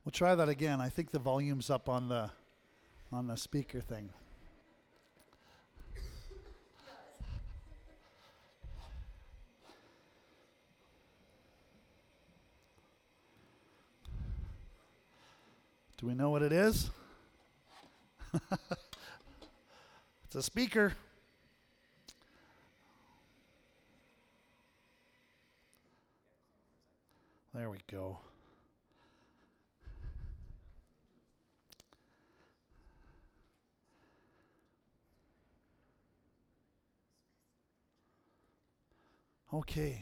We'll try that again. I think the volume's up on the speaker thing. Do we know what it is? It's a speaker. There we go. Okay.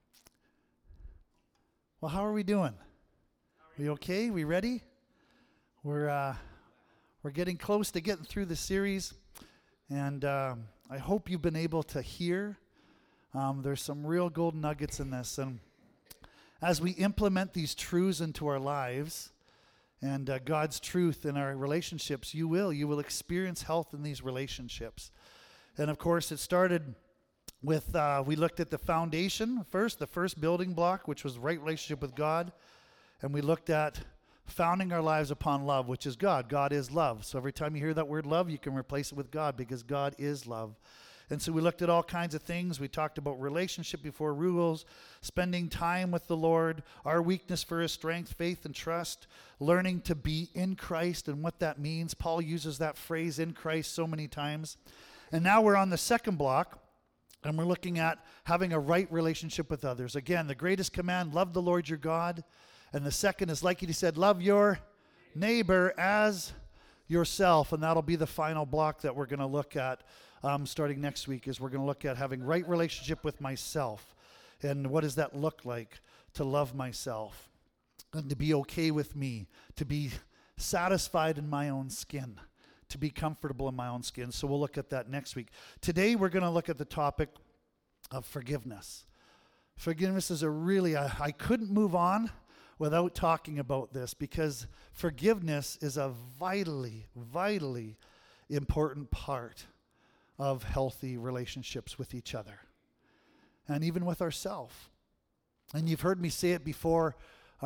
Well, how are we doing? We okay? We ready? We're getting close to getting through the series, and I hope you've been able to hear. There's some real gold nuggets in this, and as we implement these truths into our lives and God's truth in our relationships, you will experience health in these relationships. And of course, it started with, we looked at the foundation first, the first building block, which was right relationship with God. And we looked at founding our lives upon love, which is God. God is love. So every time you hear that word love, you can replace it with God, because God is love. And so we looked at all kinds of things. We talked about relationship before rules, spending time with the Lord, our weakness for his strength, faith and trust, learning to be in Christ and what that means. Paul uses that phrase, in Christ, so many times. And now we're on the second block, and we're looking at having a right relationship with others. Again, the greatest command, love the Lord your God. And the second is, like he said, love your neighbor as yourself. And that'll be the final block that we're going to look at starting next week, is we're going to look at having right relationship with myself. And what does that look like to love myself and to be okay with me, to be satisfied in my own skin, to be comfortable in my own skin. So we'll look at that next week. Today we're going to look at the topic of forgiveness. Forgiveness is I couldn't move on without talking about this, because forgiveness is a vitally, vitally important part of healthy relationships with each other and even with ourselves. And you've heard me say it before,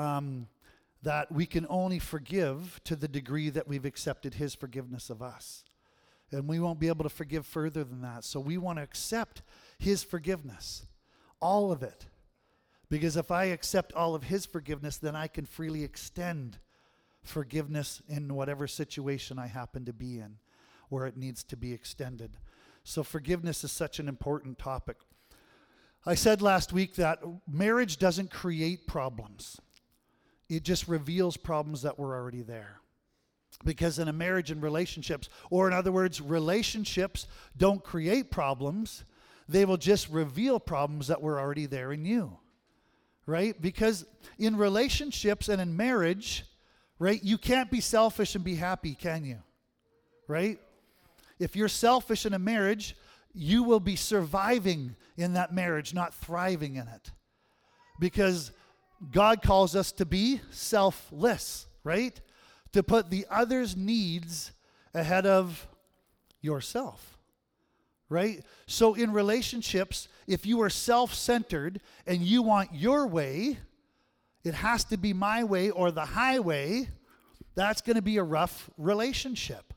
that we can only forgive to the degree that we've accepted his forgiveness of us. And we won't be able to forgive further than that. So we want to accept his forgiveness, all of it. Because if I accept all of his forgiveness, then I can freely extend forgiveness in whatever situation I happen to be in, where it needs to be extended. So forgiveness is such an important topic. I said last week that marriage doesn't create problems. It just reveals problems that were already there. Because in a marriage and relationships, or in other words, relationships don't create problems. They will just reveal problems that were already there in you. Right? Because in relationships and in marriage, right, you can't be selfish and be happy, can you? Right? If you're selfish in a marriage, you will be surviving in that marriage, not thriving in it. Because God calls us to be selfless, right? To put the other's needs ahead of yourself, right? So in relationships, if you are self-centered and you want your way, it has to be my way or the highway. That's going to be a rough relationship.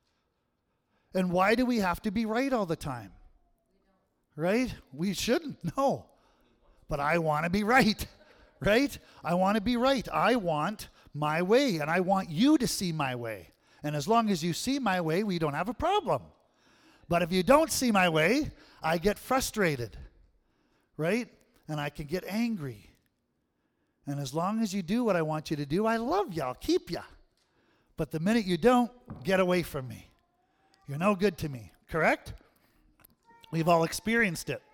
And why do we have to be right all the time? Right? We shouldn't, no. But I want to be right, right? I want to be right. I want my way, and I want you to see my way. And as long as you see my way, we don't have a problem. But if you don't see my way, I get frustrated, right? And I can get angry. And as long as you do what I want you to do, I love you. I'll keep you. But the minute you don't, get away from me. You're no good to me, correct? We've all experienced it.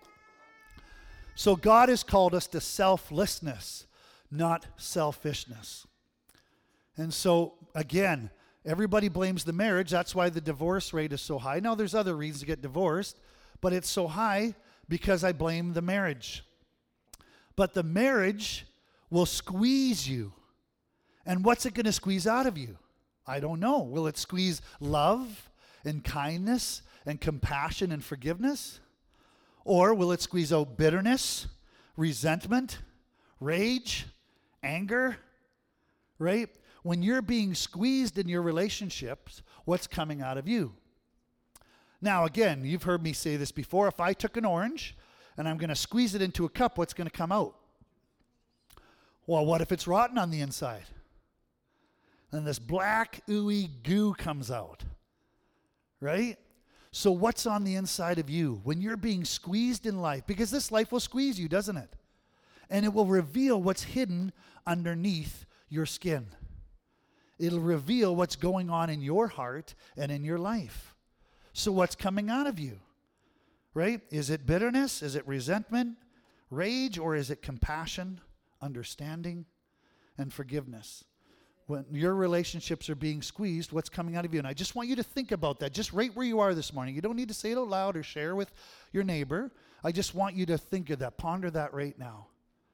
So God has called us to selflessness, not selfishness. And so, again, everybody blames the marriage. That's why the divorce rate is so high. Now, there's other reasons to get divorced, but it's so high because I blame the marriage. But the marriage will squeeze you. And what's it going to squeeze out of you? I don't know. Will it squeeze love and kindness and compassion and forgiveness? Or will it squeeze out bitterness, resentment, rage, anger, right? when you're being squeezed in your relationships, what's coming out of you? Now, again, you've heard me say this before. If I took an orange and I'm going to squeeze it into a cup, what's going to come out? Well, what if it's rotten on the inside? And this black, ooey goo comes out, right? So what's on the inside of you when you're being squeezed in life? Because this life will squeeze you, doesn't it? And it will reveal what's hidden underneath your skin. It'll reveal what's going on in your heart and in your life. So what's coming out of you, right? Is it bitterness? Is it resentment, rage, or is it compassion, understanding, and forgiveness? When your relationships are being squeezed, what's coming out of you? And I just want you to think about that, just right where you are this morning. You don't need to say it out loud or share with your neighbor. I just want you to think of that, ponder that right now.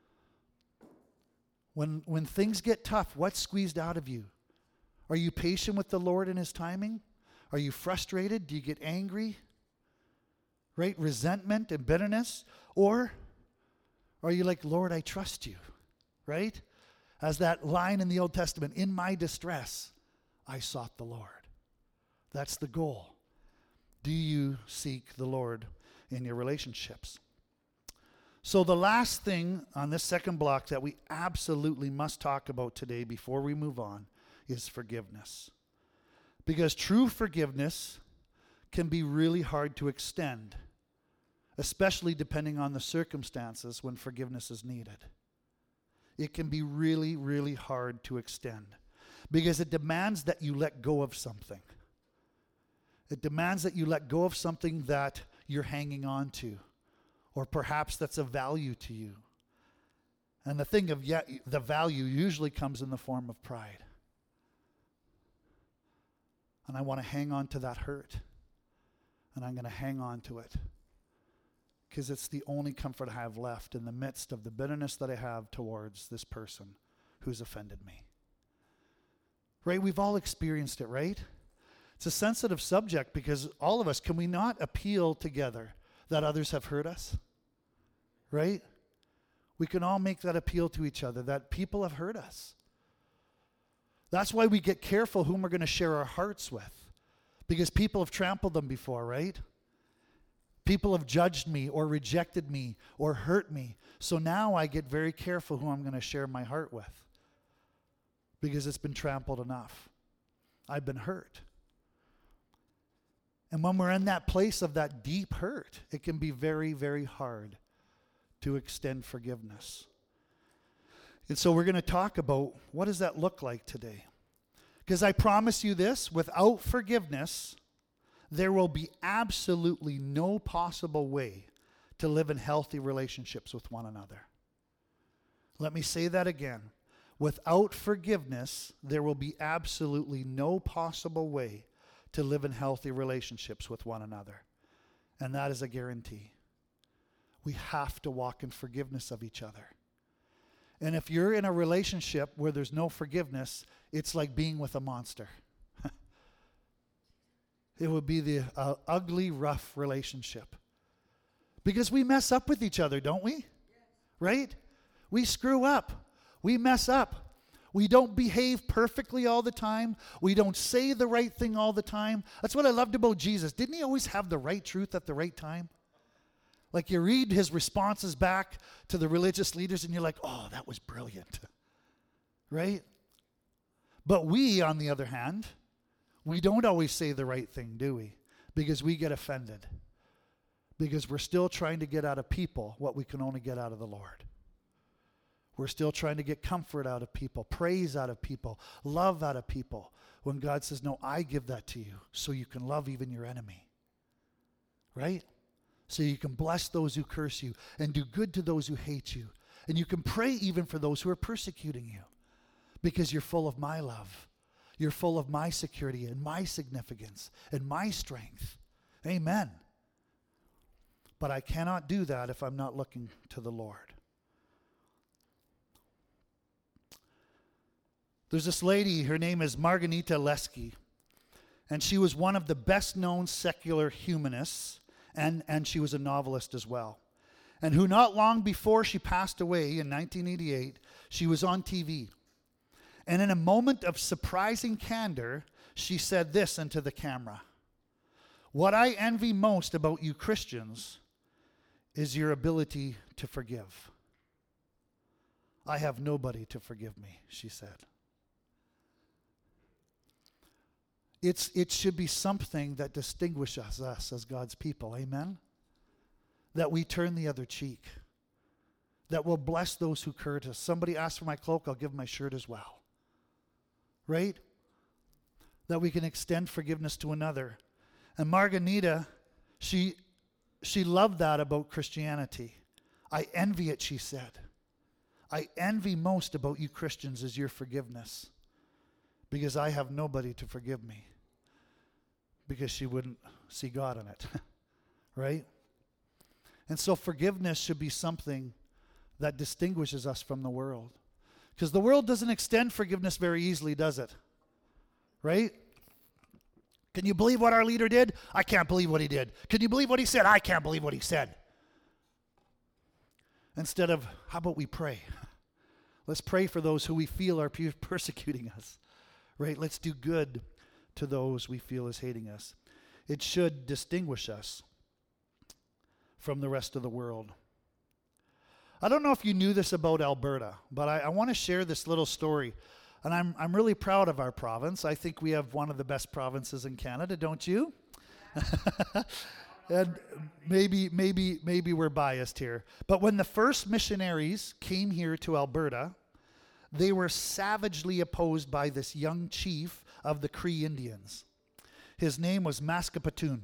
When things get tough, what's squeezed out of you? Are you patient with the Lord in His timing? Are you frustrated? Do you get angry? Right? Resentment and bitterness? Or are you like, Lord, I trust you? Right? As that line in the Old Testament, in my distress, I sought the Lord. That's the goal. Do you seek the Lord in your relationships? So the last thing on this second block that we absolutely must talk about today before we move on is forgiveness. Because true forgiveness can be really hard to extend, especially depending on the circumstances when forgiveness is needed. It can be really, really hard to extend because it demands that you let go of something. It demands that you let go of something that you're hanging on to, or perhaps that's of value to you. And the thing of the value usually comes in the form of pride. And I want to hang on to that hurt. And I'm going to hang on to it. Because it's the only comfort I have left in the midst of the bitterness that I have towards this person who's offended me. Right? We've all experienced it, right? It's a sensitive subject because all of us, can we not appeal together that others have hurt us? Right? We can all make that appeal to each other, that people have hurt us. That's why we get careful whom we're going to share our hearts with. Because people have trampled them before, right? People have judged me or rejected me or hurt me. So now I get very careful who I'm going to share my heart with. Because it's been trampled enough. I've been hurt. And when we're in that place of that deep hurt, it can be very, very hard to extend forgiveness. And so we're going to talk about what does that look like today. Because I promise you this, without forgiveness, there will be absolutely no possible way to live in healthy relationships with one another. Let me say that again. Without forgiveness, there will be absolutely no possible way to live in healthy relationships with one another. And that is a guarantee. We have to walk in forgiveness of each other. And if you're in a relationship where there's no forgiveness, it's like being with a monster. It would be the ugly, rough relationship. Because we mess up with each other, don't we? Yes. Right? We screw up. We mess up. We don't behave perfectly all the time. We don't say the right thing all the time. That's what I loved about Jesus. Didn't he always have the right truth at the right time? Like you read his responses back to the religious leaders and you're like, oh, that was brilliant. Right? But we, on the other hand, we don't always say the right thing, do we? Because we get offended. Because we're still trying to get out of people what we can only get out of the Lord. We're still trying to get comfort out of people, praise out of people, love out of people. When God says, no, I give that to you so you can love even your enemy. Right? So you can bless those who curse you and do good to those who hate you. And you can pray even for those who are persecuting you. Because you're full of my love. You're full of my security and my significance and my strength. Amen. But I cannot do that if I'm not looking to the Lord. There's this lady, her name is Margarita Leski, and she was one of the best-known secular humanists, and she was a novelist as well. And who not long before she passed away in 1988, she was on TV. And in a moment of surprising candor, she said this into the camera. What I envy most about you Christians is your ability to forgive. I have nobody to forgive me, she said. It should be something that distinguishes us as God's people, amen? That we turn the other cheek. That we'll bless those who curse us. Somebody asks for my cloak, I'll give them my shirt as well. Right? That we can extend forgiveness to another. And Margarita, she loved that about Christianity. I envy it, she said. I envy most about you Christians is your forgiveness. Because I have nobody to forgive me. Because she wouldn't see God in it. Right? And so forgiveness should be something that distinguishes us from the world. Because the world doesn't extend forgiveness very easily, does it? Right? Can you believe what our leader did? I can't believe what he did. Can you believe what he said? I can't believe what he said. Instead of, how about we pray? Let's pray for those who we feel are persecuting us. Right? Let's do good to those we feel is hating us. It should distinguish us from the rest of the world. I don't know if you knew this about Alberta, but I want to share this little story. And I'm really proud of our province. I think we have one of the best provinces in Canada, don't you? And maybe we're biased here. But when the first missionaries came here to Alberta, they were savagely opposed by this young chief of the Cree Indians. His name was Maskapatun.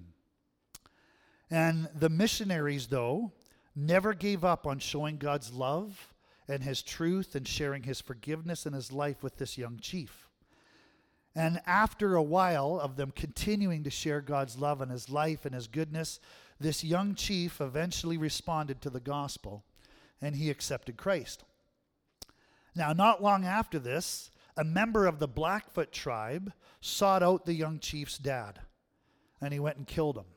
And the missionaries, though, never gave up on showing God's love and his truth and sharing his forgiveness and his life with this young chief. And after a while of them continuing to share God's love and his life and his goodness, this young chief eventually responded to the gospel and he accepted Christ. Now, not long after this, a member of the Blackfoot tribe sought out the young chief's dad and he went and killed him.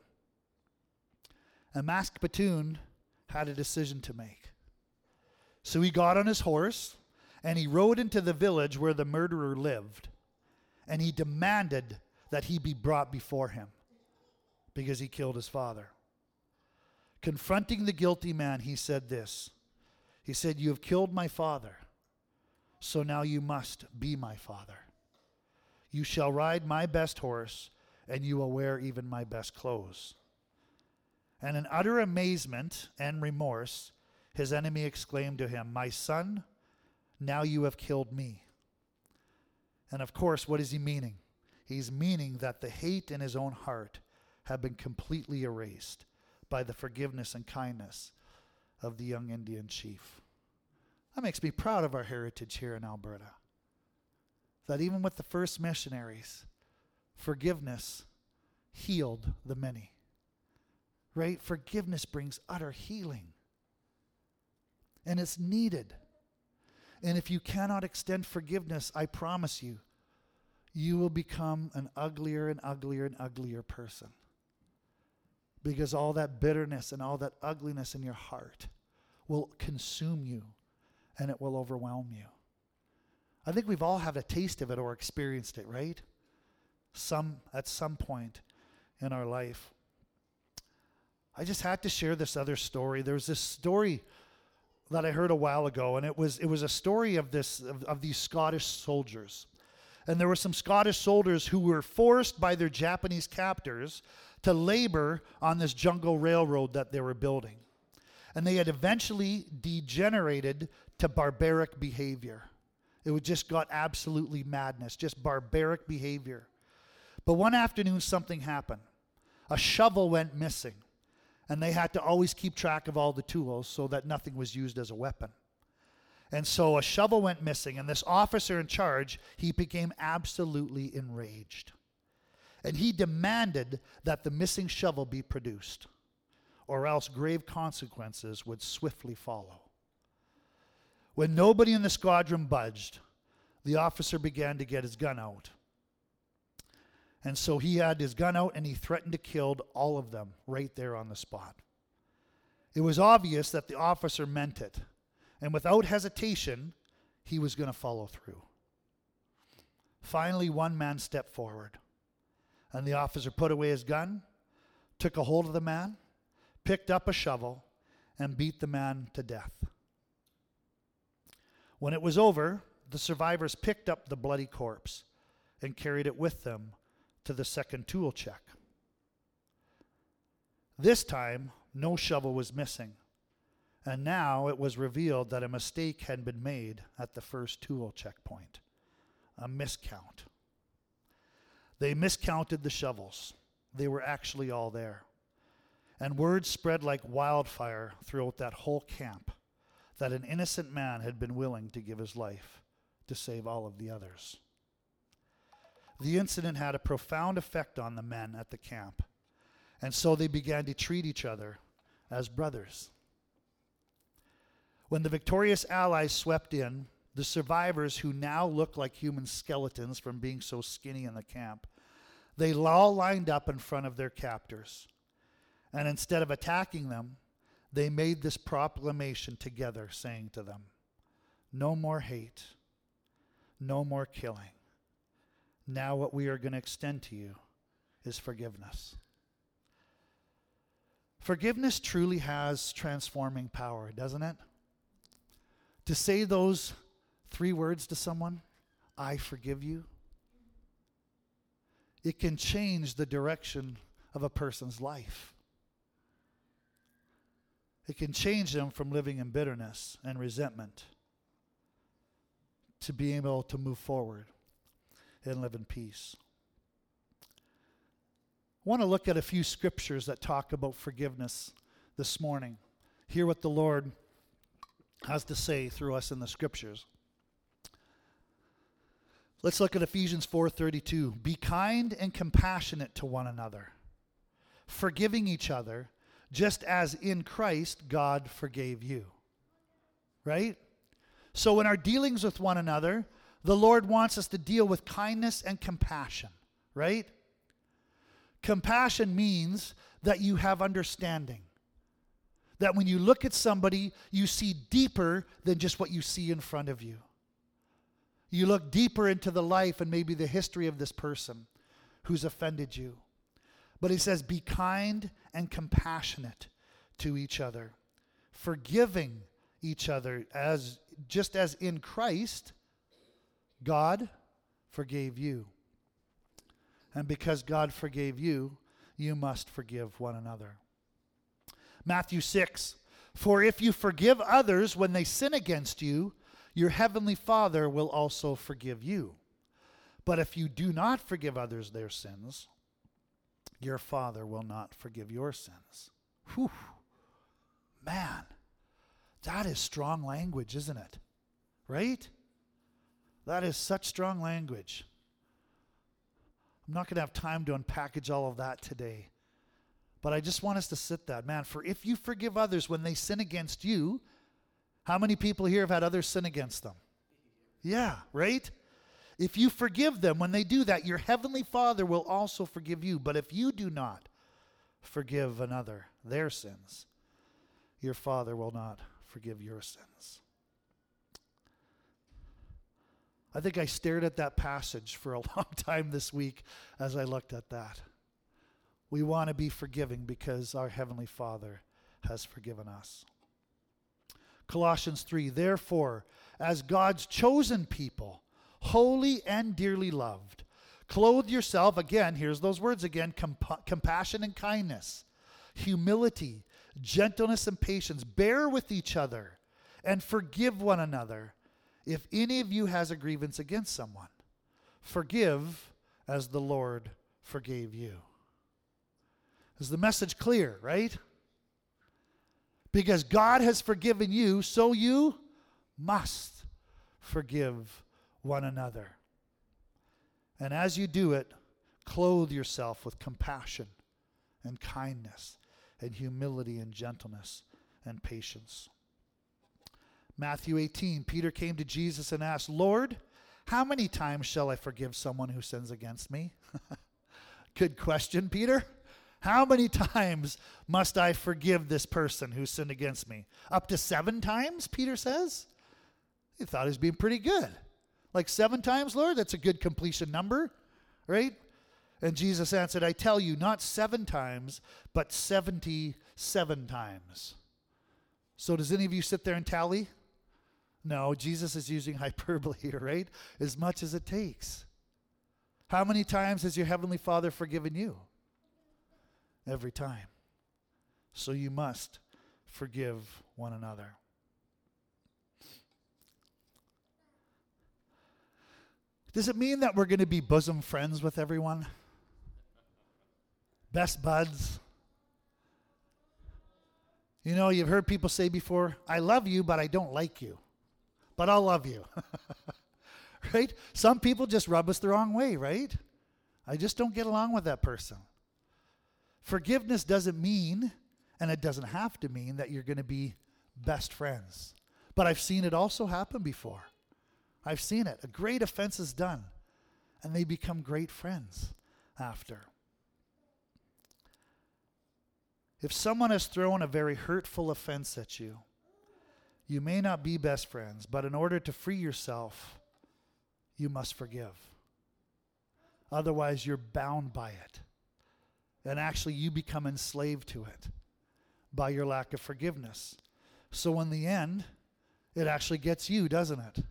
And Maskapatun had a decision to make. So he got on his horse and he rode into the village where the murderer lived. And he demanded that he be brought before him because he killed his father. Confronting the guilty man, he said this. He said, "You have killed my father, so now you must be my father. You shall ride my best horse, and you will wear even my best clothes." And in utter amazement and remorse, his enemy exclaimed to him, "My son, now you have killed me." And of course, what is he meaning? He's meaning that the hate in his own heart had been completely erased by the forgiveness and kindness of the young Indian chief. That makes me proud of our heritage here in Alberta. That even with the first missionaries, forgiveness healed the many. Right? Forgiveness brings utter healing. And it's needed. And if you cannot extend forgiveness, I promise you, you will become an uglier and uglier and uglier person. Because all that bitterness and all that ugliness in your heart will consume you and it will overwhelm you. I think we've all had a taste of it or experienced it, right? At some point in our life. I just had to share this other story. There was this story that I heard a while ago, and it was a story of these Scottish soldiers. And there were some Scottish soldiers who were forced by their Japanese captors to labor on this jungle railroad that they were building. And they had eventually degenerated to barbaric behavior. It just got absolutely madness, just barbaric behavior. But one afternoon something happened. A shovel went missing. And they had to always keep track of all the tools so that nothing was used as a weapon. And so a shovel went missing, and this officer in charge, he became absolutely enraged. And he demanded that the missing shovel be produced, or else grave consequences would swiftly follow. When nobody in the squadron budged, the officer began to get his gun out. And so he had his gun out and he threatened to kill all of them right there on the spot. It was obvious that the officer meant it. And without hesitation, he was going to follow through. Finally, one man stepped forward, and the officer put away his gun, took a hold of the man, picked up a shovel, and beat the man to death. When it was over, the survivors picked up the bloody corpse and carried it with them to the second tool check. This time, no shovel was missing, and now it was revealed that a mistake had been made at the first tool checkpoint. A miscount. They miscounted the shovels. They were actually all there. And word spread like wildfire throughout that whole camp that an innocent man had been willing to give his life to save all of the others. The incident had a profound effect on the men at the camp, and so they began to treat each other as brothers. When the victorious Allies swept in, the survivors, who now looked like human skeletons from being so skinny in the camp, they all lined up in front of their captors. And instead of attacking them, they made this proclamation together, saying to them, "No more hate, no more killing. Now what we are going to extend to you is forgiveness." Forgiveness truly has transforming power, doesn't it? To say those 3 words to someone, "I forgive you," it can change the direction of a person's life. It can change them from living in bitterness and resentment to being able to move forward and live in peace. I want to look at a few scriptures that talk about forgiveness this morning. Hear what the Lord has to say through us in the scriptures. Let's look at Ephesians 4:32. Be kind and compassionate to one another, forgiving each other, just as in Christ God forgave you. Right? So in our dealings with one another, the Lord wants us to deal with kindness and compassion. Right? Compassion means that you have understanding. That when you look at somebody, you see deeper than just what you see in front of you. You look deeper into the life and maybe the history of this person who's offended you. But he says, be kind and compassionate to each other, forgiving each other just as in Christ, God forgave you. And because God forgave you, you must forgive one another. Matthew 6, for if you forgive others when they sin against you, your heavenly Father will also forgive you. But if you do not forgive others their sins, your Father will not forgive your sins. Whew. Man, that is strong language, isn't it? Right? That is such strong language. I'm not going to have time to unpackage all of that today. But I just want us to sit that. Man, for if you forgive others when they sin against you, how many people here have had others sin against them? Yeah, right? If you forgive them when they do that, your heavenly Father will also forgive you. But if you do not forgive another their sins, your Father will not forgive your sins. I think I stared at that passage for a long time this week as I looked at that. We want to be forgiving because our Heavenly Father has forgiven us. Colossians 3, therefore, as God's chosen people, holy and dearly loved, clothe yourself, again, here's those words again, compassion and kindness, humility, gentleness and patience. Bear with each other and forgive one another. If any of you has a grievance against someone, forgive as the Lord forgave you. Is the message clear, right? Because God has forgiven you, so you must forgive one another. And as you do it, clothe yourself with compassion and kindness and humility and gentleness and patience. Matthew 18, Peter came to Jesus and asked, Lord, how many times shall I forgive someone who sins against me? Good question, Peter. How many times must I forgive this person who sinned against me? Up to 7 times, Peter says? He thought he was being pretty good. Like 7 times, Lord? That's a good completion number, right? And Jesus answered, I tell you, not 7 times, but 77 times. So does any of you sit there and tally? No, Jesus is using hyperbole here, right? As much as it takes. How many times has your Heavenly Father forgiven you? Every time. So you must forgive one another. Does it mean that we're going to be bosom friends with everyone? Best buds? You know, you've heard people say before, I love you, but I don't like you. But I'll love you. Right? Some people just rub us the wrong way, right? I just don't get along with that person. Forgiveness doesn't mean, and it doesn't have to mean, that you're going to be best friends. But I've seen it also happen before. I've seen it. A great offense is done, and they become great friends after. If someone has thrown a very hurtful offense at you, you may not be best friends, but in order to free yourself, you must forgive. Otherwise, you're bound by it. And actually, you become enslaved to it by your lack of forgiveness. So in the end, it actually gets you, doesn't it?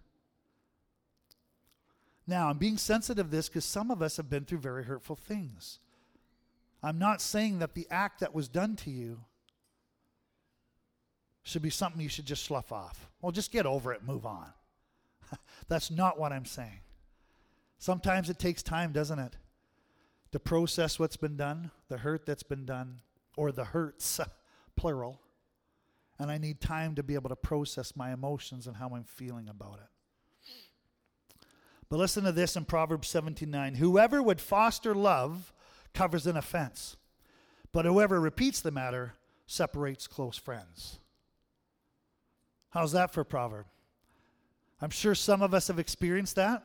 Now, I'm being sensitive to this because some of us have been through very hurtful things. I'm not saying that the act that was done to you should be something you should just slough off. Well, just get over it, move on. That's not what I'm saying. Sometimes it takes time, doesn't it, to process what's been done, the hurt that's been done, or the hurts, plural. And I need time to be able to process my emotions and how I'm feeling about it. But listen to this in Proverbs 17:9. Whoever would foster love covers an offense, but whoever repeats the matter separates close friends. How's that for a proverb? I'm sure some of us have experienced that.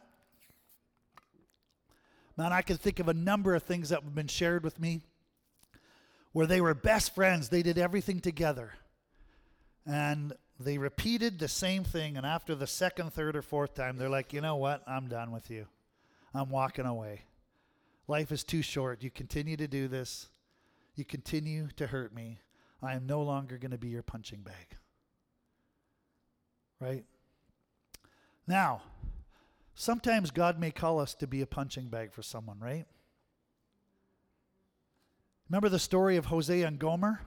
Man, I can think of a number of things that have been shared with me where they were best friends. They did everything together. And they repeated the same thing. And after the second, third, or fourth time, they're like, you know what? I'm done with you. I'm walking away. Life is too short. You continue to do this. You continue to hurt me. I am no longer going to be your punching bag. Right? Now, sometimes God may call us to be a punching bag for someone, right? Remember the story of Hosea and Gomer?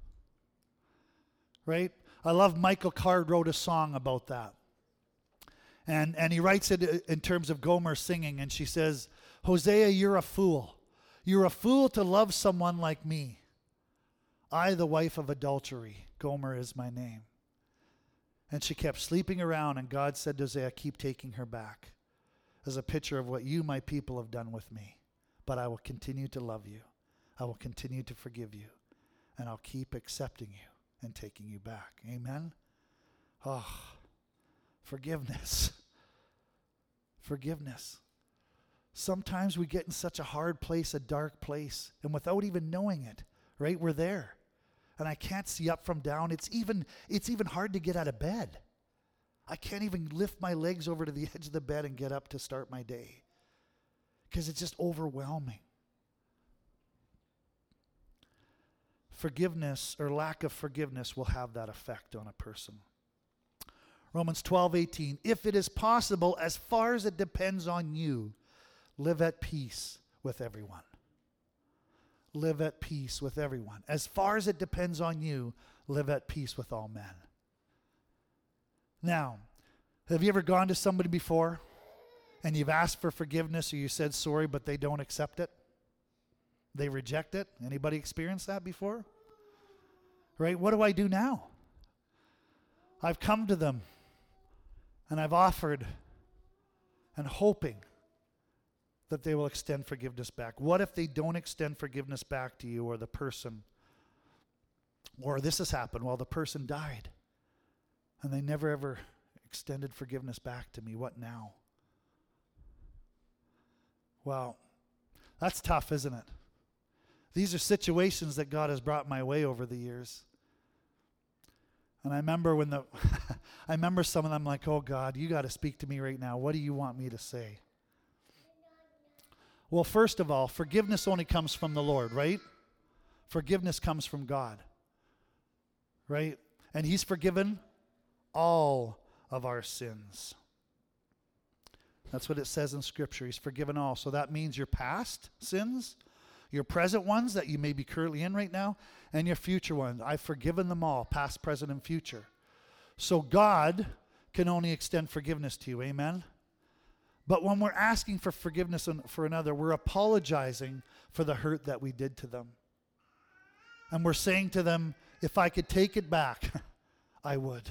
Right? I love Michael Card wrote a song about that. And he writes it in terms of Gomer singing, and she says, Hosea, you're a fool. You're a fool to love someone like me. I, the wife of adultery, Gomer is my name. And she kept sleeping around, and God said to Hosea, keep taking her back as a picture of what you, my people, have done with me. But I will continue to love you. I will continue to forgive you. And I'll keep accepting you and taking you back. Amen? Oh, forgiveness. Forgiveness. Sometimes we get in such a hard place, a dark place, and without even knowing it, right, we're there. And I can't see up from down. It's even hard to get out of bed. I can't even lift my legs over to the edge of the bed and get up to start my day because it's just overwhelming. Forgiveness or lack of forgiveness will have that effect on a person. Romans 12:18, if it is possible, as far as it depends on you, live at peace with everyone. Live at peace with everyone. As far as it depends on you, live at peace with all men. Now, have you ever gone to somebody before and you've asked for forgiveness or you said sorry, but they don't accept it? They reject it? Anybody experienced that before? Right? What do I do now? I've come to them and I've offered and hoping that they will extend forgiveness back. What if they don't extend forgiveness back to you or the person? Or this has happened, well, the person died and they never ever extended forgiveness back to me. What now? Well, that's tough, isn't it? These are situations that God has brought my way over the years. And I remember when I remember some of them like, oh God, you got to speak to me right now. What do you want me to say? Well, first of all, forgiveness only comes from the Lord, right? Forgiveness comes from God, right? And He's forgiven all of our sins. That's what it says in Scripture. He's forgiven all. So that means your past sins, your present ones that you may be currently in right now, and your future ones. I've forgiven them all, past, present, and future. So God can only extend forgiveness to you. Amen? But when we're asking for forgiveness for another, we're apologizing for the hurt that we did to them. And we're saying to them, if I could take it back, I would.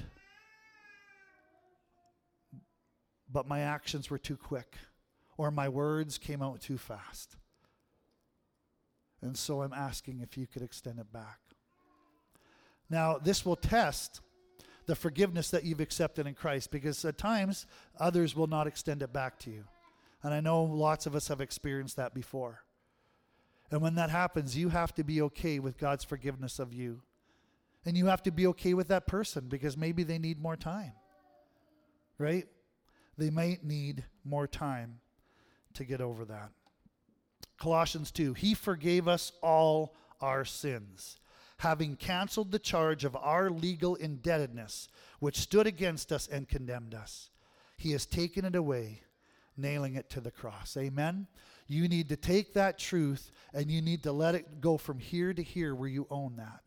But my actions were too quick, or my words came out too fast. And so I'm asking if you could extend it back. Now, this will test the forgiveness that you've accepted in Christ, because at times others will not extend it back to you. And I know lots of us have experienced that before. And when that happens, you have to be okay with God's forgiveness of you. And you have to be okay with that person, because maybe they need more time. Right? They might need more time to get over that. Colossians 2, He forgave us all our sins, having canceled the charge of our legal indebtedness, which stood against us and condemned us. He has taken it away, nailing it to the cross. Amen? You need to take that truth and you need to let it go from here to here where you own that.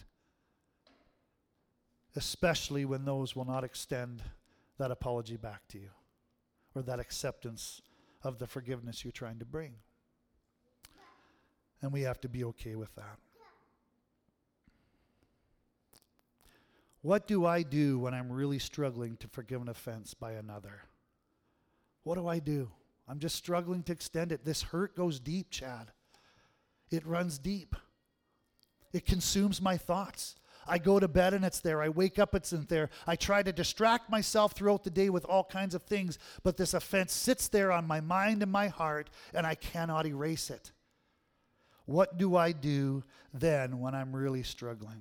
Especially when those will not extend that apology back to you, or that acceptance of the forgiveness you're trying to bring. And we have to be okay with that. What do I do when I'm really struggling to forgive an offense by another? What do I do? I'm just struggling to extend it. This hurt goes deep, Chad. It runs deep. It consumes my thoughts. I go to bed and it's there. I wake up, it's in there. I try to distract myself throughout the day with all kinds of things, but this offense sits there on my mind and my heart, and I cannot erase it. What do I do then when I'm really struggling?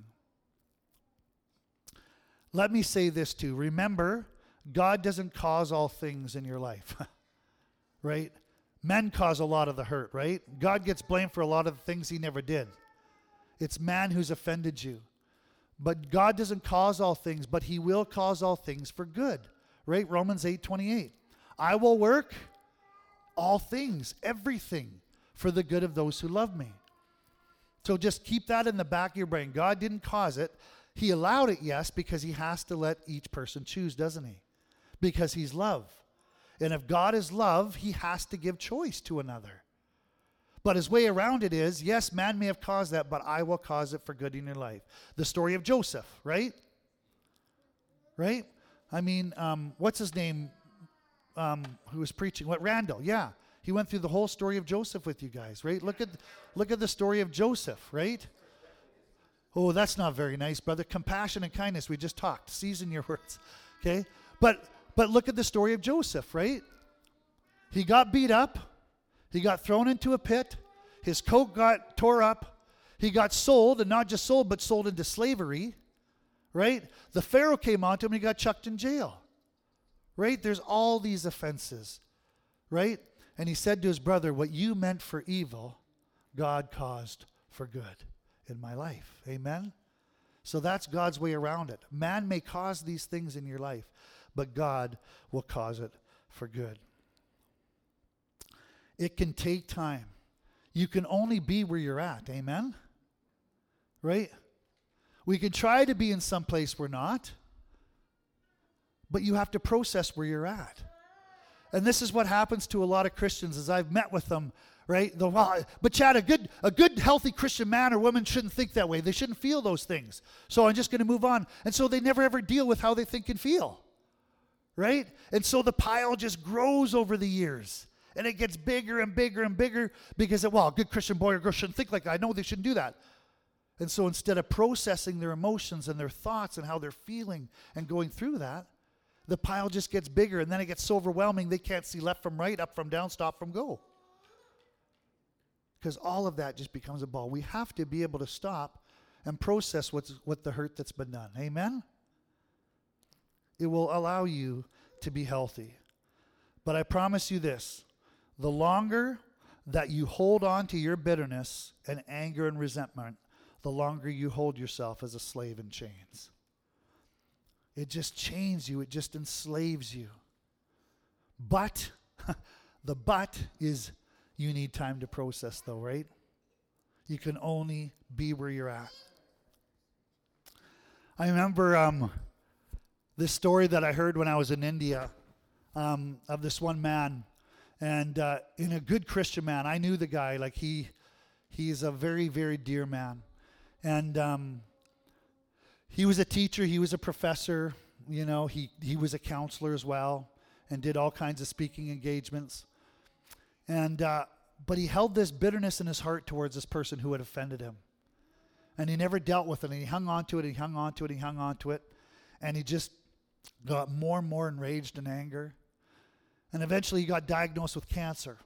Let me say this too. Remember, God doesn't cause all things in your life, right? Men cause a lot of the hurt, right? God gets blamed for a lot of the things He never did. It's man who's offended you. But God doesn't cause all things, but He will cause all things for good, right? Romans 8:28. I will work all things, everything, for the good of those who love me. So just keep that in the back of your brain. God didn't cause it. He allowed it, yes, because He has to let each person choose, doesn't He? Because He's love. And if God is love, He has to give choice to another. But His way around it is, yes, man may have caused that, but I will cause it for good in your life. The story of Joseph, right? Right? I mean, what's his name who was preaching? Randall, yeah. He went through the whole story of Joseph with you guys, right? Look at the story of Joseph, right? Oh, that's not very nice, brother. Compassion and kindness, we just talked. Season your words, okay? But look at the story of Joseph, right? He got beat up. He got thrown into a pit. His coat got tore up. He got sold, and not just sold, but sold into slavery, right? The Pharaoh came on to him and he got chucked in jail, right? There's all these offenses, right? And he said to his brother, what you meant for evil, God caused for good in my life. Amen? So that's God's way around it. Man may cause these things in your life, but God will cause it for good. It can take time. You can only be where you're at. Amen? Right? We can try to be in some place we're not, but you have to process where you're at. And this is what happens to a lot of Christians as I've met with them, right? But Chad, a good, healthy Christian man or woman shouldn't think that way. They shouldn't feel those things. So I'm just going to move on. And so they never ever deal with how they think and feel, right? And so the pile just grows over the years. And it gets bigger and bigger and bigger because, a good Christian boy or girl shouldn't think like that. I know they shouldn't do that. And so instead of processing their emotions and their thoughts and how they're feeling and going through that, the pile just gets bigger, and then it gets so overwhelming they can't see left from right, up from down, stop from go. Because all of that just becomes a ball. We have to be able to stop and process what the hurt that's been done. Amen? It will allow you to be healthy. But I promise you this, the longer that you hold on to your bitterness and anger and resentment, the longer you hold yourself as a slave in chains. It just chains you. It just enslaves you. But, the but is you need time to process though, right? You can only be where you're at. I remember this story that I heard when I was in India of this one man. And in a good Christian man, I knew the guy, like he's a very, very dear man. And he was a teacher, he was a professor, he was a counselor as well, and did all kinds of speaking engagements. And but he held this bitterness in his heart towards this person who had offended him. And he never dealt with it, and he hung on to it, and he hung on to it, and he hung on to it. And he just got more and more enraged in anger. And eventually he got diagnosed with cancer.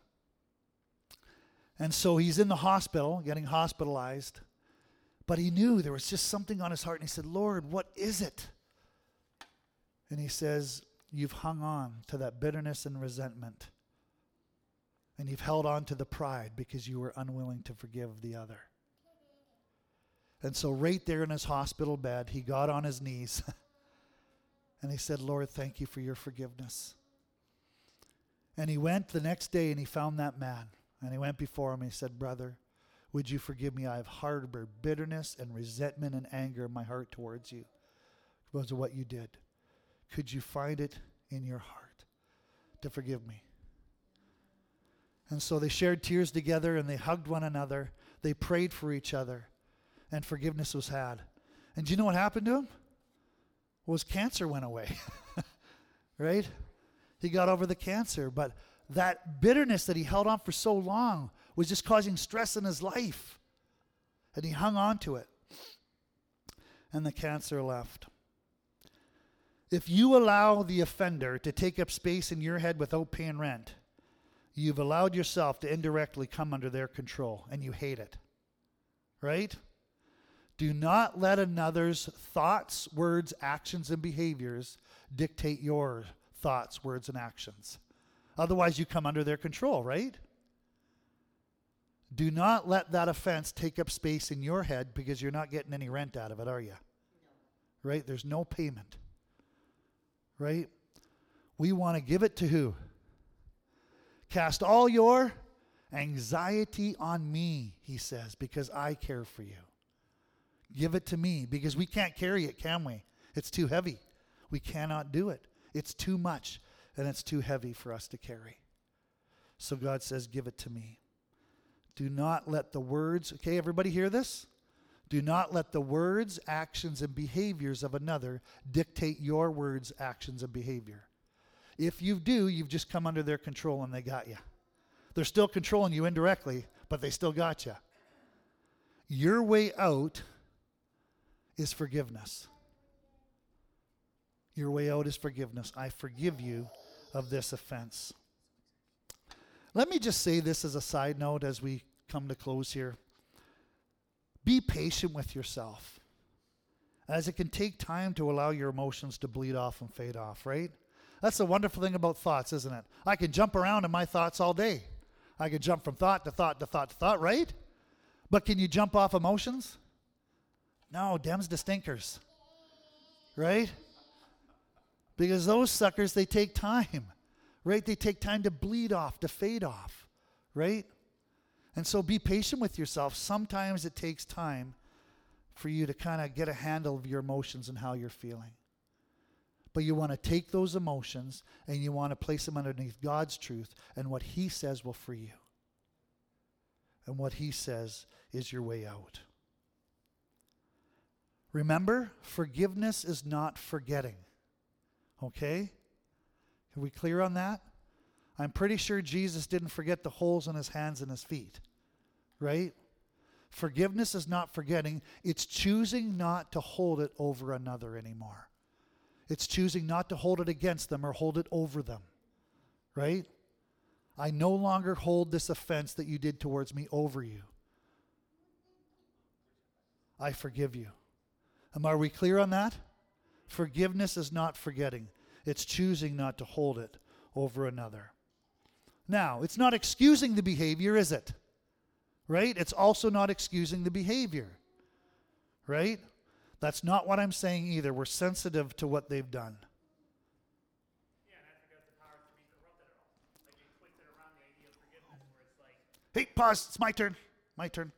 And so he's in the hospital, getting hospitalized. But he knew there was just something on his heart. And he said, Lord, what is it? And he says, you've hung on to that bitterness and resentment. And you've held on to the pride because you were unwilling to forgive the other. And so right there in his hospital bed, he got on his knees. And he said, Lord, thank you for your forgiveness. And he went the next day and he found that man. And he went before him and he said, brother, would you forgive me? I have harbored bitterness and resentment and anger in my heart towards you because of what you did. Could you find it in your heart to forgive me? And so they shared tears together and they hugged one another. They prayed for each other and forgiveness was had. And do you know what happened to him? Well, his cancer went away, right? He got over the cancer, but that bitterness that he held on for so long was just causing stress in his life. And he hung on to it. And the cancer left. If you allow the offender to take up space in your head without paying rent, you've allowed yourself to indirectly come under their control, and you hate it. Right? Do not let another's thoughts, words, actions, and behaviors dictate your thoughts, words, and actions. Otherwise, you come under their control, right? Do not let that offense take up space in your head because you're not getting any rent out of it, are you? No. Right? There's no payment. Right? We want to give it to who? Cast all your anxiety on me, he says, because I care for you. Give it to me because we can't carry it, can we? It's too heavy. We cannot do it. It's too much and it's too heavy for us to carry. So God says, give it to me. Do not let the words, okay, everybody hear this? Do not let the words, actions, and behaviors of another dictate your words, actions, and behavior. If you do, you've just come under their control and they got you. They're still controlling you indirectly, but they still got you. Your way out is forgiveness. Your way out is forgiveness. I forgive you of this offense. Let me just say this as a side note as we come to close here. Be patient with yourself, as it can take time to allow your emotions to bleed off and fade off, right? That's the wonderful thing about thoughts, isn't it? I can jump around in my thoughts all day. I can jump from thought to thought to thought to thought, right? But can you jump off emotions? No, dems to stinkers, right? Because those suckers, they take time, right? They take time to bleed off, to fade off, right? And so be patient with yourself. Sometimes it takes time for you to kind of get a handle of your emotions and how you're feeling. But you want to take those emotions and you want to place them underneath God's truth and what He says will free you. And what He says is your way out. Remember, forgiveness is not forgetting. Okay? Are we clear on that? I'm pretty sure Jesus didn't forget the holes in his hands and his feet, right? Forgiveness is not forgetting. It's choosing not to hold it over another anymore. It's choosing not to hold it against them or hold it over them, right? I no longer hold this offense that you did towards me over you. I forgive you. Are we clear on that? Forgiveness is not forgetting. It's choosing not to hold it over another. Now, it's not excusing the behavior, is it? Right? It's also not excusing the behavior. Right? That's not what I'm saying either. We're sensitive to what they've done. Yeah, and I think that's the power to be corrupted at all. Like they twisted around the idea of forgiveness where it's like, Hey, pause. It's my turn. My turn.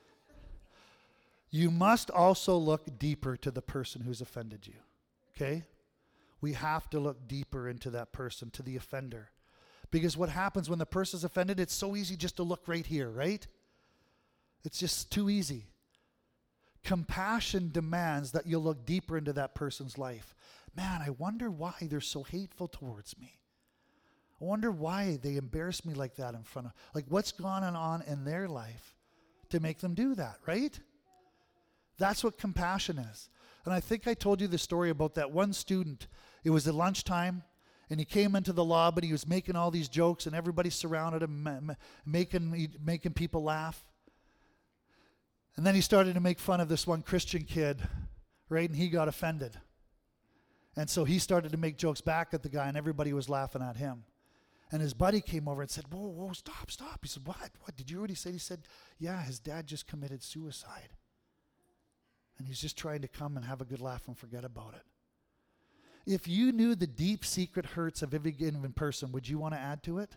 You must also look deeper to the person who's offended you. Okay? We have to look deeper into that person, to the offender. Because what happens when the person's offended, it's so easy just to look right here, right? It's just too easy. Compassion demands that you look deeper into that person's life. Man, I wonder why they're so hateful towards me. I wonder why they embarrass me like that in front of, like what's gone on in their life to make them do that, right? That's what compassion is. And I think I told you the story about that one student. It was at lunchtime, and he came into the lobby, and he was making all these jokes, and everybody surrounded him, making people laugh. And then he started to make fun of this one Christian kid, right? And he got offended. And so he started to make jokes back at the guy, and everybody was laughing at him. And his buddy came over and said, whoa, stop. He said, what? What did you already say? He said, yeah, his dad just committed suicide. And he's just trying to come and have a good laugh and forget about it. If you knew the deep secret hurts of every given person, would you want to add to it?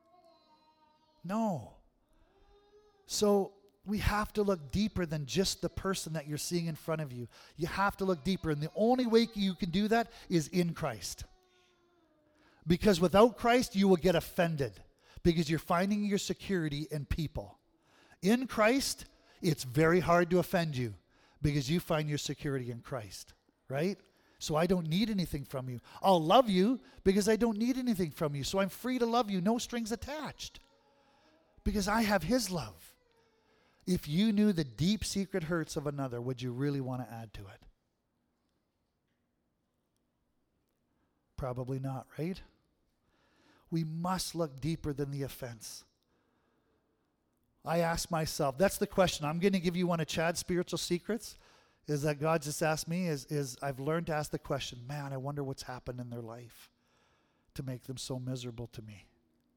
No. So we have to look deeper than just the person that you're seeing in front of you. You have to look deeper. And the only way you can do that is in Christ. Because without Christ, you will get offended. Because you're finding your security in people. In Christ, it's very hard to offend you. Because you find your security in Christ. Right? So I don't need anything from you. I'll love you because I don't need anything from you. So I'm free to love you, no strings attached. Because I have His love. If you knew the deep secret hurts of another, would you really want to add to it? Probably not, right? We must look deeper than the offense. I ask myself, that's the question. I'm going to give you one of Chad's spiritual secrets, is that God just asked me, is I've learned to ask the question, man, I wonder what's happened in their life to make them so miserable to me.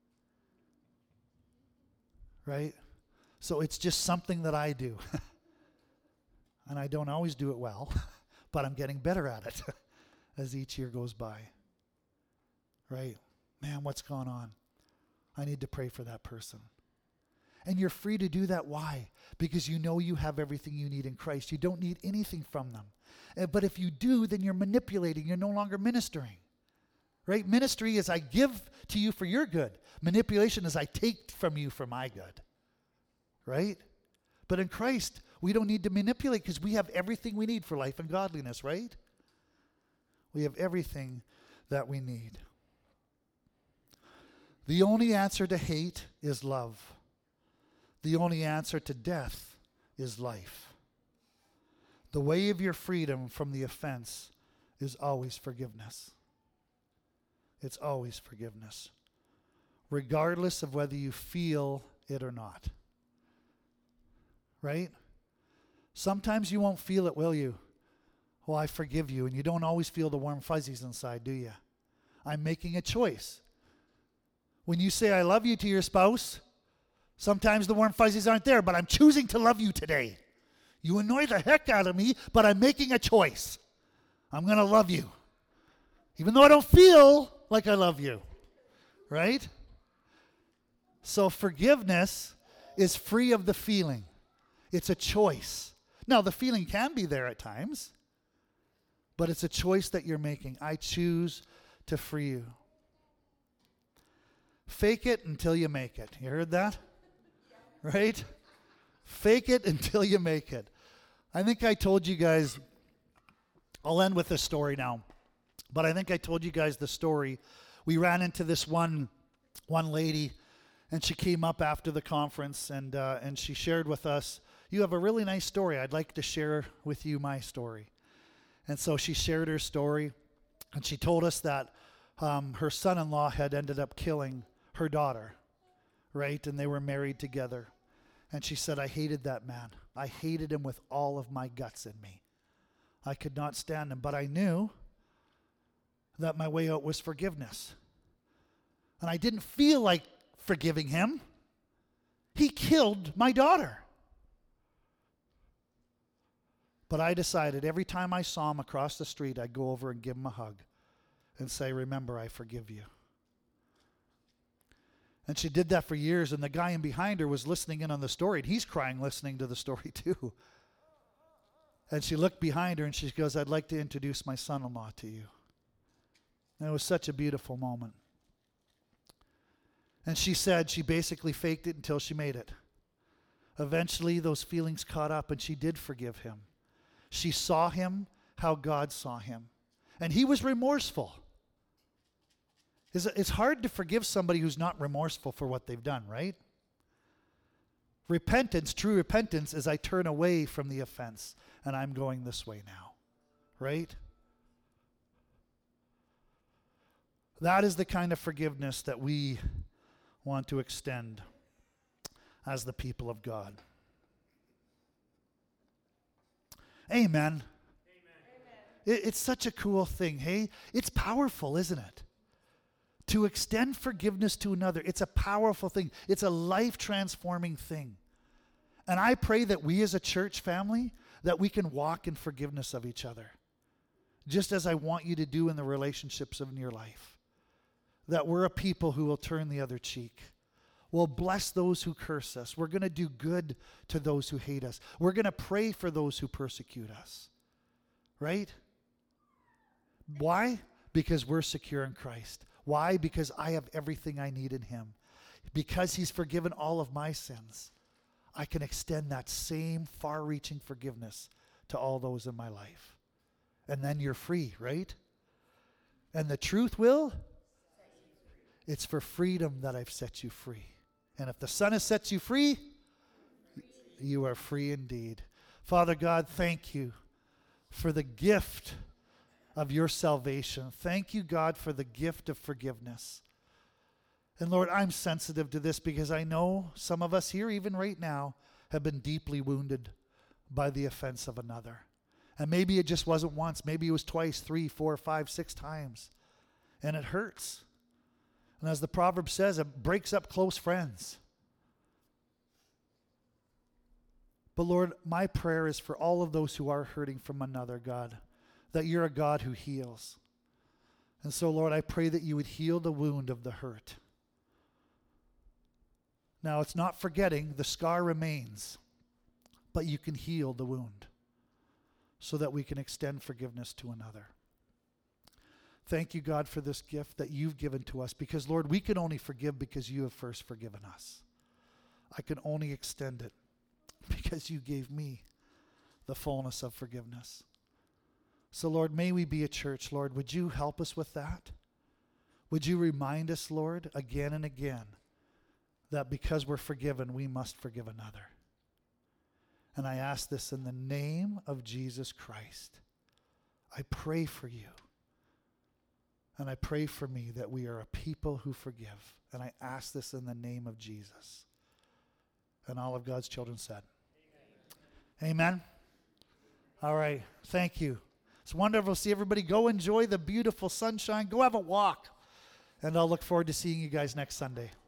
Right? So it's just something that I do. And I don't always do it well, but I'm getting better at it as each year goes by. Right? Man, what's going on? I need to pray for that person. And you're free to do that. Why? Because you know you have everything you need in Christ. You don't need anything from them. But if you do, then you're manipulating. You're no longer ministering. Right? Ministry is I give to you for your good. Manipulation is I take from you for my good. Right? But in Christ, we don't need to manipulate because we have everything we need for life and godliness, right? We have everything that we need. The only answer to hate is love. The only answer to death is life. The way of your freedom from the offense is always forgiveness. It's always forgiveness, regardless of whether you feel it or not. Right? Sometimes you won't feel it, will you? Well, I forgive you, and you don't always feel the warm fuzzies inside, do you? I'm making a choice. When you say I love you to your spouse, sometimes the warm fuzzies aren't there, but I'm choosing to love you today. You annoy the heck out of me, but I'm making a choice. I'm going to love you. Even though I don't feel like I love you. Right? So forgiveness is free of the feeling. It's a choice. Now, the feeling can be there at times, but it's a choice that you're making. I choose to free you. Fake it until you make it. You heard that? Right? Fake it until you make it. I think I told you guys, I'll end with this story now, but I think I told you guys the story. We ran into this one lady, and she came up after the conference, and she shared with us, you have a really nice story. I'd like to share with you my story. And so she shared her story, and she told us that her son-in-law had ended up killing her daughter, right? And they were married together. And she said, I hated that man. I hated him with all of my guts in me. I could not stand him. But I knew that my way out was forgiveness. And I didn't feel like forgiving him. He killed my daughter. But I decided every time I saw him across the street, I'd go over and give him a hug and say, remember, I forgive you. And she did that for years, and the guy in behind her was listening in on the story, and he's crying listening to the story too. And she looked behind her and she goes, I'd like to introduce my son-in-law to you. And it was such a beautiful moment. And she said she basically faked it until she made it. Eventually, those feelings caught up, and she did forgive him. She saw him how God saw him. And he was remorseful. It's hard to forgive somebody who's not remorseful for what they've done, right? Repentance, true repentance, is I turn away from the offense, and I'm going this way now, right? That is the kind of forgiveness that we want to extend as the people of God. Amen. It's such a cool thing, hey? It's powerful, isn't it? To extend forgiveness to another, it's a powerful thing. It's a life-transforming thing. And I pray that we as a church family, that we can walk in forgiveness of each other. Just as I want you to do in the relationships in your life. That we're a people who will turn the other cheek. We'll bless those who curse us. We're going to do good to those who hate us. We're going to pray for those who persecute us. Right? Why? Because we're secure in Christ. Why? Because I have everything I need in him. Because he's forgiven all of my sins. I can extend that same far-reaching forgiveness to all those in my life. And then you're free, right? And the truth will? It's for freedom that I've set you free. And if the Son has set you free, you are free indeed. Father God, thank you for the gift of your salvation. Thank you, God, for the gift of forgiveness. And Lord, I'm sensitive to this because I know some of us here, even right now, have been deeply wounded by the offense of another. And maybe it just wasn't once. Maybe it was twice, 3, 4, 5, 6 times. And it hurts. And as the proverb says, it breaks up close friends. But Lord, my prayer is for all of those who are hurting from another, God, that you're a God who heals. And so, Lord, I pray that you would heal the wound of the hurt. Now, it's not forgetting, the scar remains, but you can heal the wound so that we can extend forgiveness to another. Thank you, God, for this gift that you've given to us because, Lord, we can only forgive because you have first forgiven us. I can only extend it because you gave me the fullness of forgiveness. So, Lord, may we be a church, Lord. Would you help us with that? Would you remind us, Lord, again and again, that because we're forgiven, we must forgive another. And I ask this in the name of Jesus Christ. I pray for you. And I pray for me that we are a people who forgive. And I ask this in the name of Jesus. And all of God's children said, Amen. Amen. All right. Thank you. It's wonderful to see everybody. Go enjoy the beautiful sunshine. Go have a walk. And I'll look forward to seeing you guys next Sunday.